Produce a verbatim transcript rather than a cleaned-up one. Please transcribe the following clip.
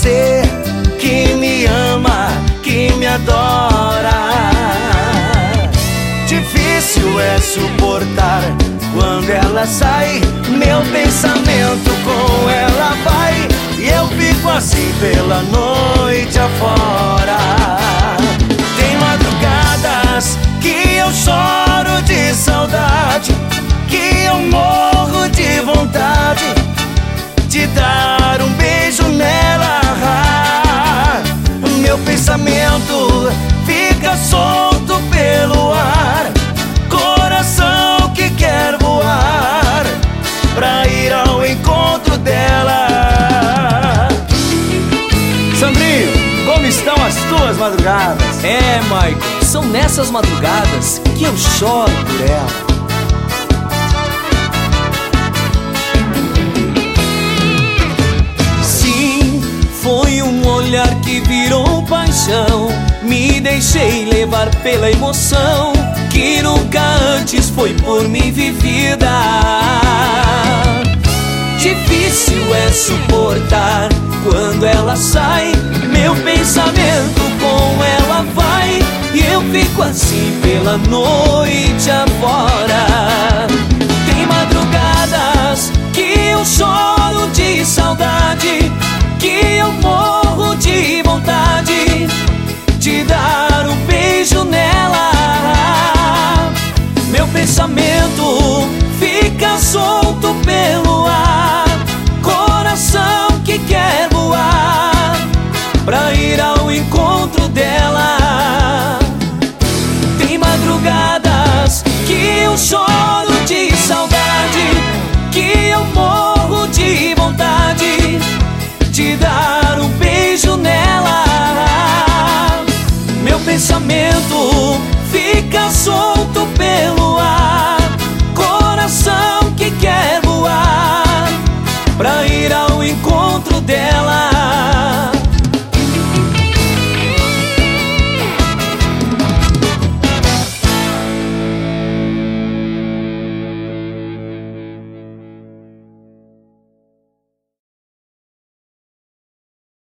você que me ama, que me adora. Difícil é suportar quando ela sai, meu pensamento com ela vai, e eu fico assim pela noite afora. Tem madrugadas que eu choro de saudade, que eu morro de vontade de dar um beijo nela. Meu pensamento fica solto pelo ar, coração que quer voar pra ir ao encontro dela. Sandrinho, como estão as tuas madrugadas? É, Michael, são nessas madrugadas que eu choro por ela. Sim, foi um olhar que virou paixão, me deixei levar pela emoção que nunca antes foi por mim vivida. Difícil é suportar quando ela sai, meu pensamento com ela vai, e eu fico assim pela noite afora. Tem madrugadas que eu choro de saudade, que eu morro de vontade de dar um beijo nela. Meu pensamento fica solto pelo ar, coração que quer voar pra ir ao encontro dela. Tem madrugadas que eu choro de saudade, que eu morro de vontade de dar um beijo nela. Meu pensamento fica solto pelo ar, coração que quer voar pra ir ao encontro dela.